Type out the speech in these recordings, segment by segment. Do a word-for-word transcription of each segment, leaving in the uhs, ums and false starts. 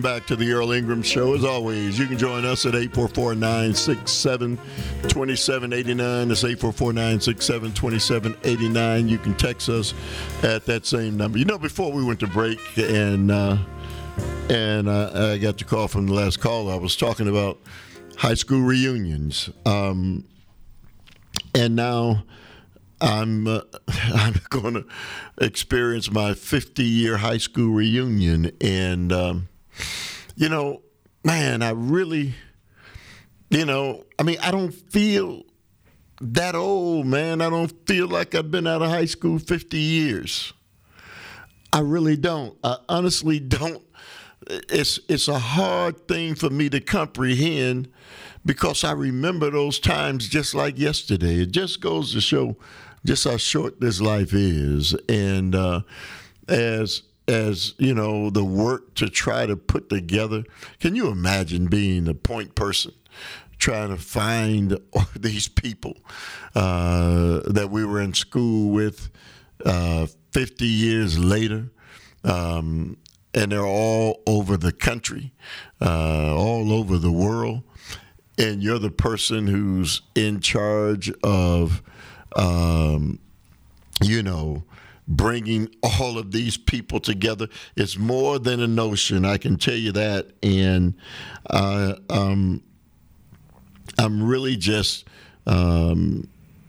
back to the Earl Ingram Show. As always, you can join us at eight four four, nine six seven, two seven eight nine. That's eight four four, nine six seven, two seven eight nine. You can text us at that same number. You know, before we went to break and uh, and uh, I got the call from the last caller, I was talking about high school reunions. Um, and now I'm uh, I'm going to experience my fifty-year high school reunion, and um, you know, man, I really, you know, I mean, I don't feel that old, man. I don't feel like I've been out of high school fifty years. I really don't. I honestly don't. It's it's a hard thing for me to comprehend because I remember those times just like yesterday. It just goes to show just how short this life is, and uh, as as you know, the work to try to put together. Can you imagine being the point person, trying to find all these people uh, that we were in school with uh, fifty years later, um, and they're all over the country, uh, all over the world, and you're the person who's in charge of Um, you know, bringing all of these people together. It's more than a notion, I can tell you that. And uh, um, I'm really just um,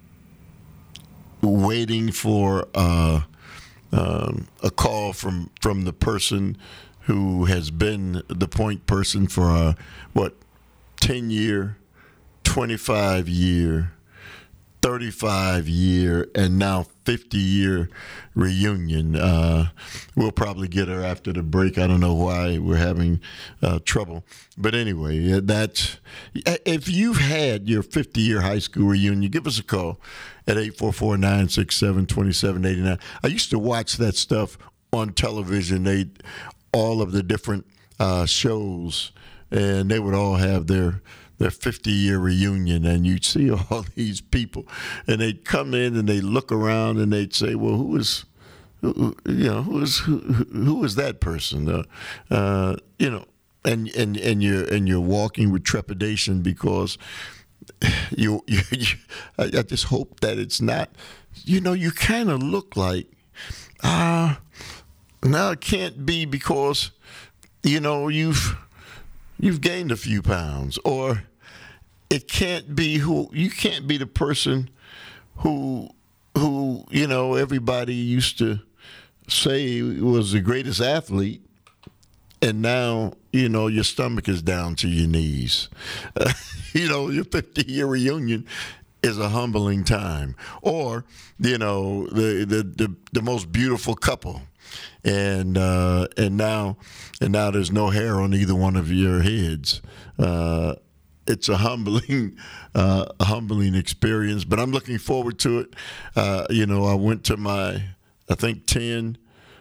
waiting for uh, um, a call from, from the person who has been the point person for a, what, ten-year, twenty-five-year, thirty-five year and now fifty year reunion. Uh, we'll probably get her after the break. I don't know why we're having uh, trouble. But anyway, that's, if you've had your fifty year high school reunion, give us a call at eight four four, nine six seven, two seven eight nine. I used to watch that stuff on television. They, all of the different uh, shows, and they would all have their their fifty-year reunion, and you'd see all these people, and they'd come in and they'd look around and they'd say, well, who is, who, you know, who is who, who is that person? Uh, uh, you know, and, and, and you're and you're walking with trepidation because you, you, you I just hope that it's not, you know, you kind of look like, ah, uh, now it can't be because, you know, you've you've gained a few pounds, or it can't be who you can't be the person who who you know everybody used to say was the greatest athlete, and now you know your stomach is down to your knees. Uh, you know, your fifty-year reunion is a humbling time, or you know the the the, the most beautiful couple. And uh, and now and now there's no hair on either one of your heads. Uh, it's a humbling, uh, a humbling experience. But I'm looking forward to it. Uh, you know, I went to my, I think ten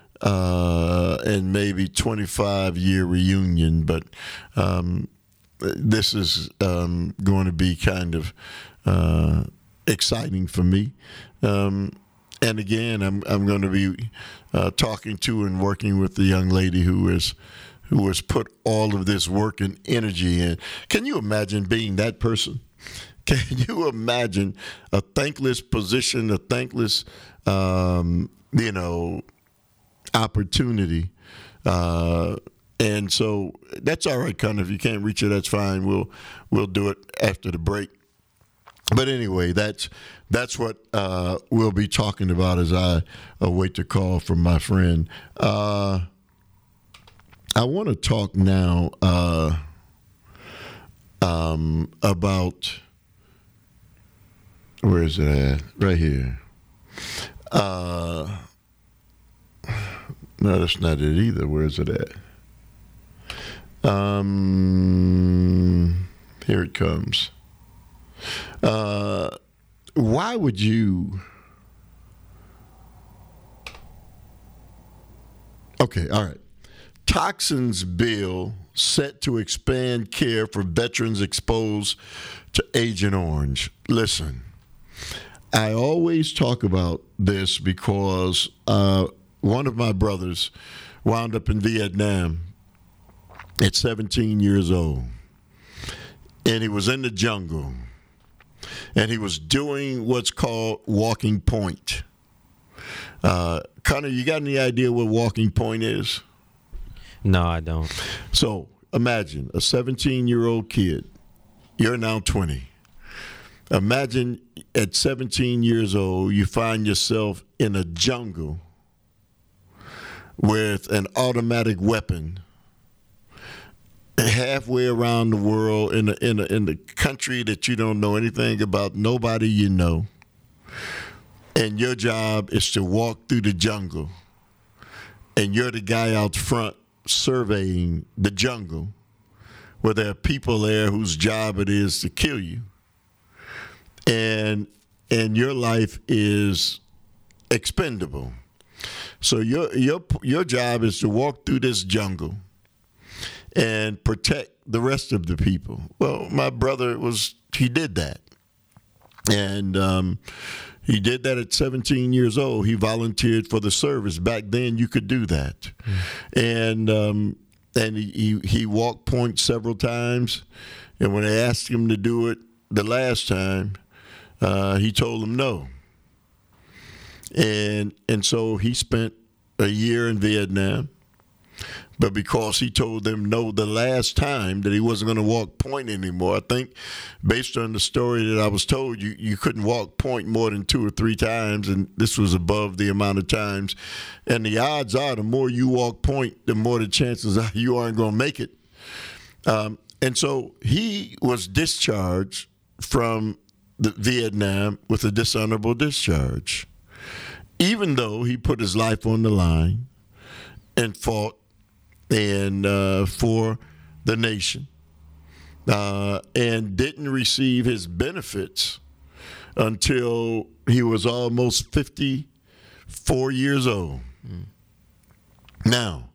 uh, and maybe twenty-five year reunion. But um, this is um, going to be kind of uh, exciting for me. Um, And again, I'm I'm going to be uh, talking to and working with the young lady who is who has put all of this work and energy in. Can you imagine being that person? Can you imagine a thankless position, a thankless, um, you know, opportunity? Uh, and so that's all right, Connor. If you can't reach it, that's fine. We'll we'll do it after the break. But anyway, that's that's what uh, we'll be talking about as I await the call from my friend. Uh, I want to talk now uh, um, about, where is it at? Right here. Uh, no, that's not it either. Where is it at? Um, here it comes. Uh, why would you? Okay, all right. Toxins bill set to expand care for veterans exposed to Agent Orange. Listen, I always talk about this because uh, one of my brothers wound up in Vietnam, at seventeen years old, and he was in the jungle, and he was doing what's called walking point. Uh, Connor, you got any idea what walking point is? No, I don't. So imagine a seventeen-year-old kid. You're now twenty. Imagine at seventeen years old, you find yourself in a jungle with an automatic weapon halfway around the world in a, in a, in the country that you don't know anything about, nobody you know. And your job is to walk through the jungle. And you're the guy out front surveying the jungle where there are people there whose job it is to kill you. And and your life is expendable. So your your your job is to walk through this jungle and protect the rest of the people. Well, my brother was he did that. And um He did that at seventeen years old. He volunteered for the service. Back then, you could do that. Mm. And um, and he, he, he walked point several times. And when they asked him to do it the last time, uh, he told them no. And and so he spent a year in Vietnam. But because he told them no the last time, that he wasn't going to walk point anymore. I think based on the story that I was told, you, you couldn't walk point more than two or three times, and this was above the amount of times. And the odds are the more you walk point, the more the chances are you aren't going to make it. Um, and so he was discharged from the Vietnam with a dishonorable discharge, even though he put his life on the line and fought and uh, for the nation, uh, and didn't receive his benefits until he was almost fifty-four years old. Mm. Now,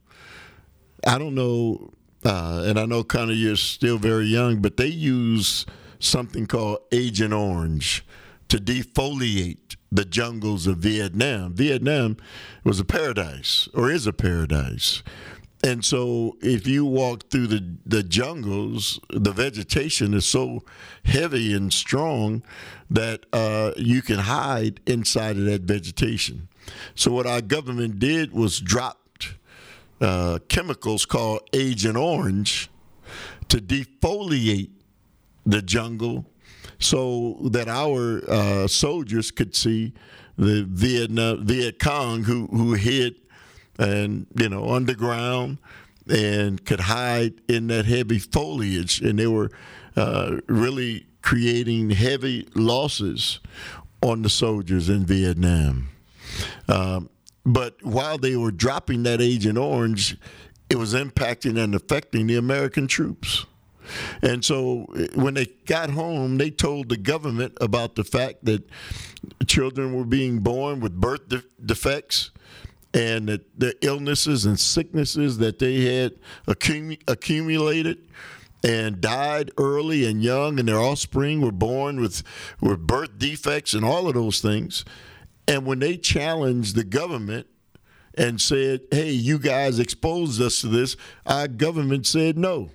I don't know, uh, and I know kind of you're still very young, but they use something called Agent Orange to defoliate the jungles of Vietnam. Vietnam was a paradise, or is a paradise. And so if you walk through the, the jungles, the vegetation is so heavy and strong that uh, you can hide inside of that vegetation. So what our government did was dropped uh, chemicals called Agent Orange to defoliate the jungle so that our uh, soldiers could see the Vietnam, Viet Cong who, who hid and, you know, underground and could hide in that heavy foliage. And they were uh, really creating heavy losses on the soldiers in Vietnam. Um, but while they were dropping that Agent Orange, it was impacting and affecting the American troops. And so when they got home, they told the government about the fact that children were being born with birth de- defects, and that the illnesses and sicknesses that they had accum- accumulated and died early and young, and their offspring were born with, with birth defects and all of those things. And when they challenged the government and said, hey, you guys exposed us to this, our government said no.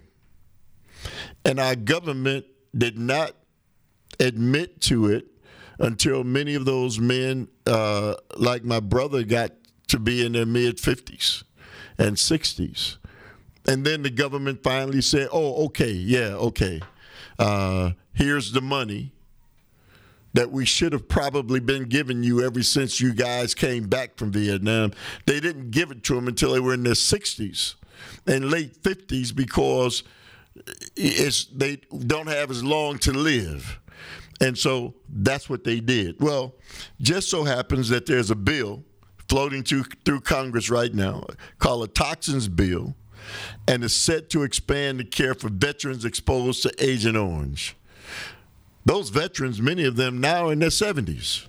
And our government did not admit to it until many of those men, uh, like my brother, got to be in their mid-fifties and sixties. And then the government finally said, oh, okay, yeah, okay. Uh, here's the money that we should have probably been giving you ever since you guys came back from Vietnam. They didn't give it to them until they were in their sixties and late fifties because it's, they don't have as long to live. And so that's what they did. Well, just so happens that there's a bill floating to, through Congress right now called a Toxins Bill, and is set to expand the care for veterans exposed to Agent Orange. Those veterans, many of them now in their seventies.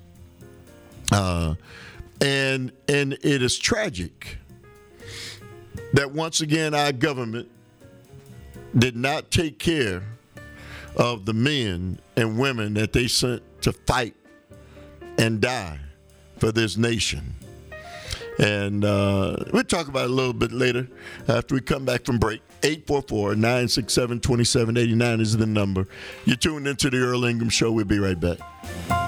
Uh, and and it is tragic that once again our government did not take care of the men and women that they sent to fight and die for this nation. And uh, we'll talk about it a little bit later after we come back from break. eight four four, nine six seven, two seven eight nine is the number. You're tuned into the Earl Ingram Show. We'll be right back.